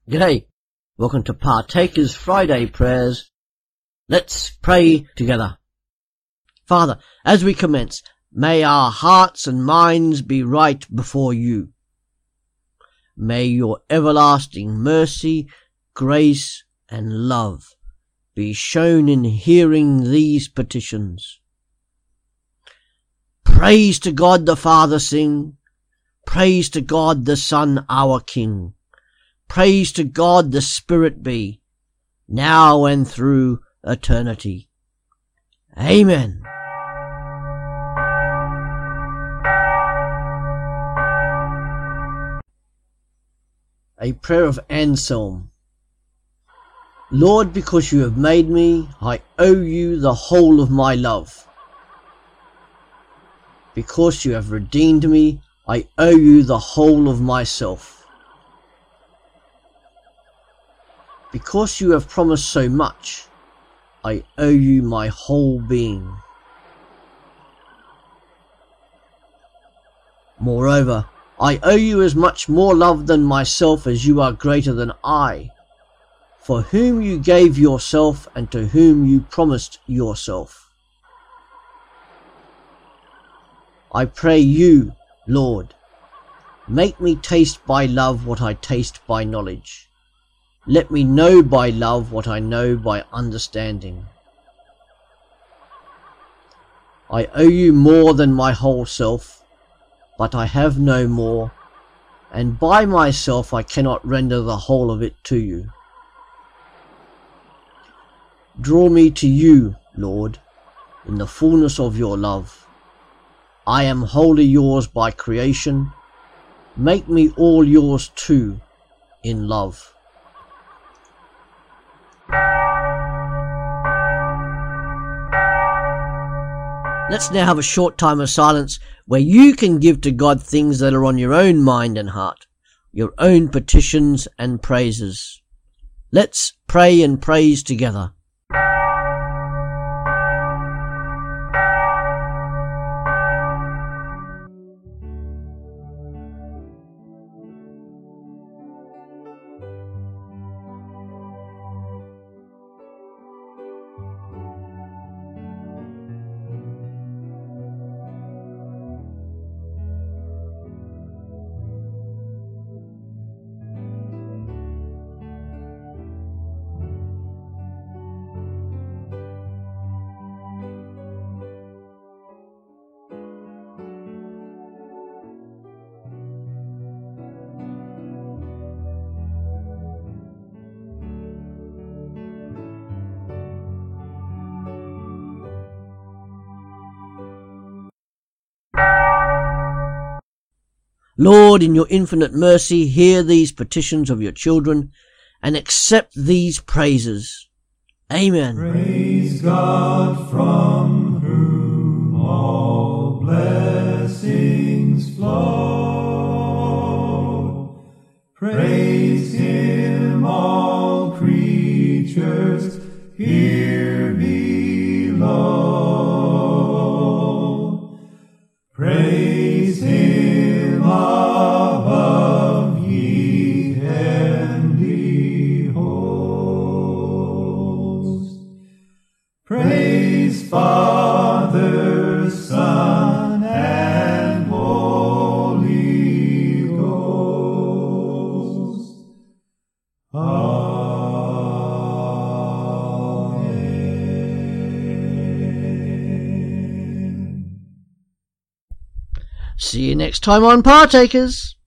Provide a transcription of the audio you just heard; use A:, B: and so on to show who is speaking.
A: G'day, welcome to Partakers Friday Prayers. Let's pray together. Father, as we commence, may our hearts and minds be right before you. May your everlasting mercy, grace and love be shown in hearing these petitions. Praise to God the Father sing, praise to God the Son our King. Praise to God the Spirit be, now and through eternity. Amen. A prayer of Anselm. Lord, because you have made me, I owe you the whole of my love. Because you have redeemed me, I owe you the whole of myself. Because you have promised so much, I owe you my whole being. Moreover, I owe you as much more love than myself as you are greater than I, for whom you gave yourself and to whom you promised yourself. I pray you, Lord, make me taste by love what I taste by knowledge. Let me know by love what I know by understanding. I owe you more than my whole self, but I have no more, and by myself I cannot render the whole of it to you. Draw me to you, Lord, in the fullness of your love. I am wholly yours by creation. Make me all yours too, in love. Let's now have a short time of silence where you can give to God things that are on your own mind and heart, your own petitions and praises. Let's pray and praise together. Lord, in your infinite mercy, hear these petitions of your children and accept these praises. Amen.
B: Praise God, from whom all blessings flow. Praise him, all creatures here below. Praise him above, ye heavenly hosts. Praise Father, Son, and Holy Ghost. Amen.
A: See you next time on Partakers.